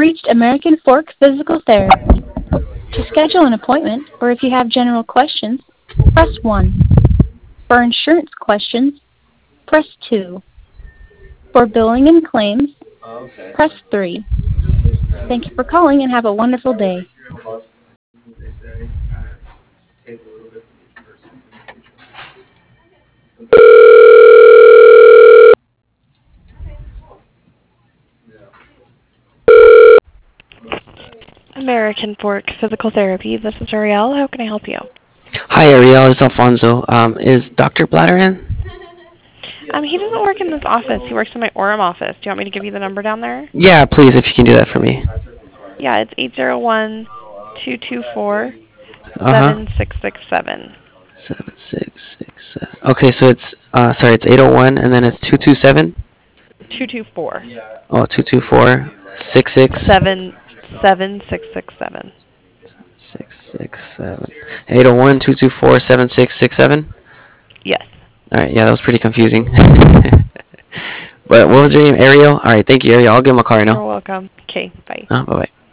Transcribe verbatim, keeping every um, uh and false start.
reached American Fork Physical Therapy. To schedule an appointment, or if you have general questions, press one. For insurance questions, press two. For billing and claims, press three. Thank you for calling and have a wonderful day. American Fork Physical Therapy. This is Ariel. How can I help you? Hi, Ariel. It's Alfonso. Um, is Doctor Blatter in? Um, he doesn't work in this office. He works in my Orem office. Do you want me to give you the number down there? Yeah, please, if you can do that for me. Yeah, it's eight zero one, two two four, Uh-huh. seven six six seven. Seven, six, six, seven. Okay, so it's, uh, sorry, it's eight oh one, and then it's two two seven? two two four. Oh, two two four, six six? Seven, seven six six seven. Six, six, seven. eight oh one, two two four, seven six six seven? Yes. Alright, yeah, that was pretty confusing. But what was your name? Ariel? Alright, thank you, Ariel. I'll give him a call right You're now. welcome. Okay, bye. Uh, bye-bye.